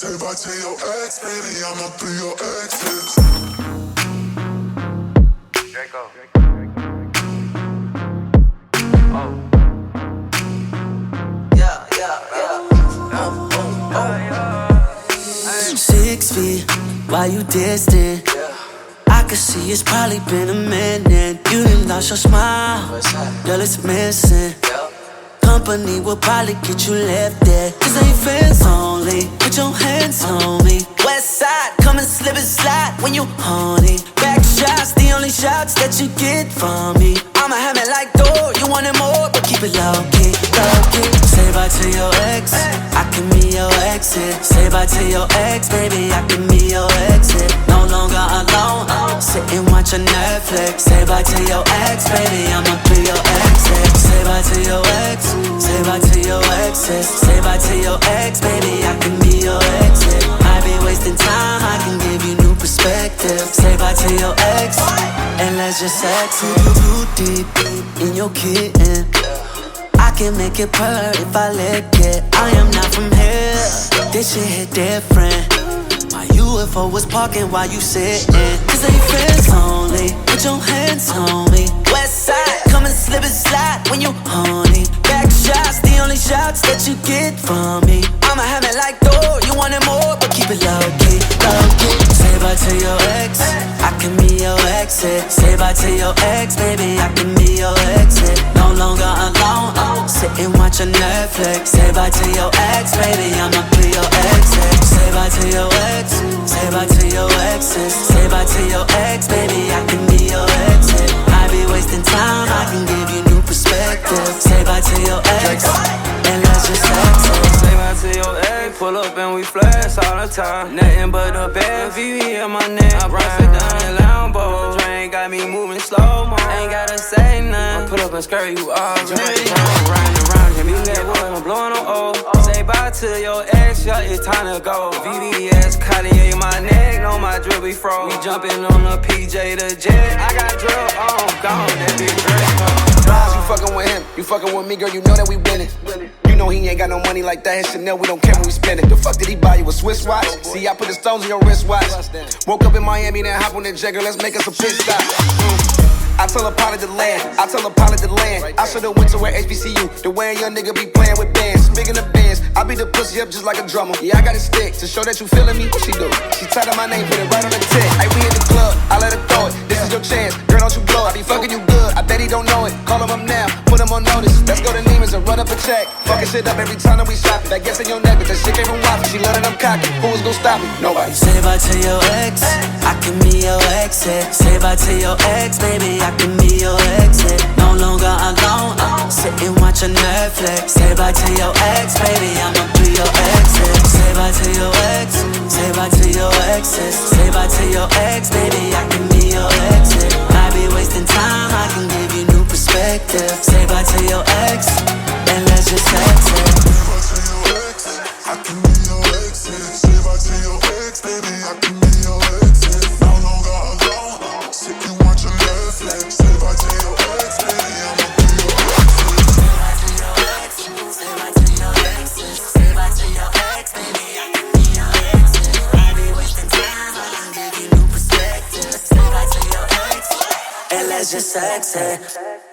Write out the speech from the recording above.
Say bye to your ex, baby, I'ma be your exes. Draco. Yeah. 6 feet, why you distant? I can see it's probably been a minute. You done lost your smile, girl, it's missing. Company will probably get you left there. This ain't friends only, put your hands on me. West side, come and slip and slide when you horny. Back shots, the only shots that you get from me. I'ma have it like door, you want it more, but keep it low key, low key. Say bye to your ex, I can be your exit. Say bye to your ex, baby, I can be your exit. No longer alone, sit and watch a Netflix. Say bye to your ex, baby, I'ma be your exit. Say bye to your ex, say bye to your exes. Say bye to your ex, baby, I can be your exit. I be wasting time, I can give you new perspective. Say bye to your ex, and let's just exit. Too deep in your kitten, I can make it purr if I lick it. I am not from here, this shit hit different. My UFO was parking while you sitting. This ain't friends only, put your hands on me. West side, come and slip and slide when you horny. Back shots, the only shots that you get from me. I'ma have it like door, you want it more, but keep it low key, low key. Say bye to your ex, I can be your exit. Say bye to your ex, baby, I can be your exit. No longer alone, sit and watch a Netflix. Say bye to your ex, baby, I'ma be your exit. Say bye to your ex, say bye to your exes. Say bye to your ex, baby, I can be your exit. I be wasting time, I can give you new perspective. Say bye to your ex, and let's just exit. Say bye to your ex, pull up and we flex all the time. Nothing but the bad VV in my neck. I brought it down in Lambo. Train got me moving slow mo. Ain't gotta say nothing. Put up and skirt you already. Riding around, give me that wood, I'm blowing on O. Say bye to your ex, yeah, it's time to go. VVS, Cartier, my neck, know my drill be froze. We jumping on the PJ, the jet. I got drill on, gone, that big Draco. You fucking with him, you fucking with me, girl, you know that we winning. You know he ain't got no money like that, his Chanel, we don't care when we spend it. The fuck did he buy you, a Swiss watch? See, I put the stones in your wristwatch. Woke up in Miami, then hop on that jet, girl, let's make us a pit stop. I tell her pilot to land, I tell her pilot to land. I should've went to where HBCU, the way a young nigga be playing with bands. Speaking of bands, I beat the pussy up just like a drummer. Yeah, I got a stick to show that you feeling me. What she do? She tied up my name, put it right on the tip. Hey, we in the club, I let her throw it. This is your chance, girl, don't you blow it. I be fucking you good, I bet he don't know it. Call him up now, put him on notice. Let's go to Neiman's and run up a check. Fucking shit up every time that we shop it. That gets in your neck, but that shit came from Waffle. She let it up cocky. Who was gonna stop me? Nobody. Say bye to your ex, I can be your exit. Say bye to your ex, baby, I can be your exit. No longer alone, sit and watch a Netflix. Say bye to your ex, baby, I'ma be your exit. Say bye to your ex, say bye to your exes. Say bye to your ex, baby, I can be your exit. I be wasting time, I can give you new perspective. Say bye to your ex, and let's just exit. Say bye to your ex, I can be your exit. Say bye to your ex, baby, I can be your exit. No longer alone, sit and watch a Netflix. Say bye to your ex, baby, I'ma be your exit. Say bye to your ex, say bye to your exes. Say bye to your ex, baby, I can be your exit. I be wasting time, I can give you new perspective. Say bye to your ex, and let's just exit.